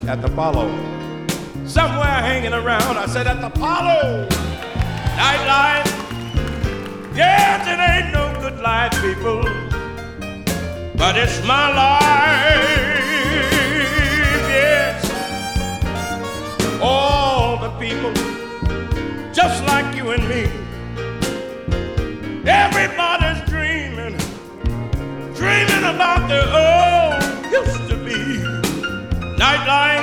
at the Apollo. Somewhere hanging around, I said, at the Apollo. Nightlife. Yes, it ain't no good life, people. But it's my life.